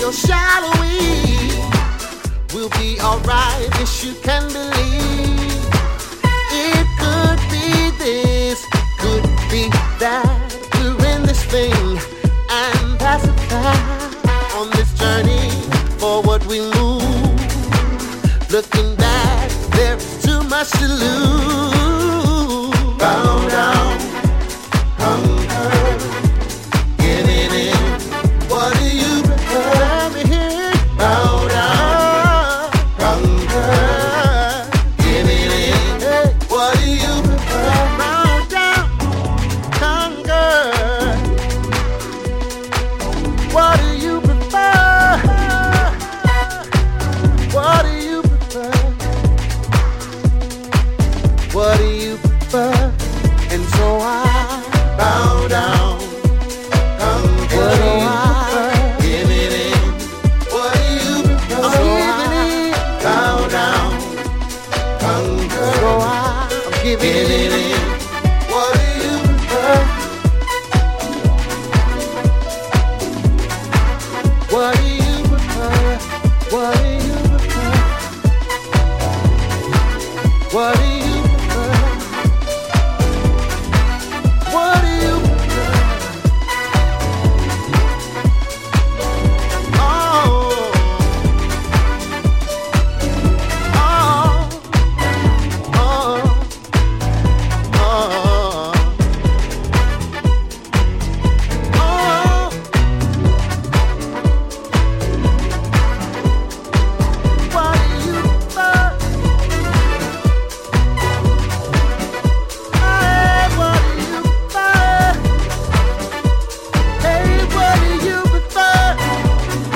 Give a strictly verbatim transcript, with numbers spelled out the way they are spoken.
feel shadowy. We'll be alright, yes you can believe. It could be this, could be that. We're in this thing and pass it by. On this journey, forward we move. Looking back, there's too much to lose. Bow down, hunger, giving in. What do you prefer to hear? Bow down, hunger, giving in. Hey, what do you prefer? Bow down, hunger. What do you prefer? What do you prefer? What do you prefer? And so I bow down. Come what do I give it in? What do you prefer? I'm so giving in. Bow down. Come so I'm giving it in. What do you prefer? What do you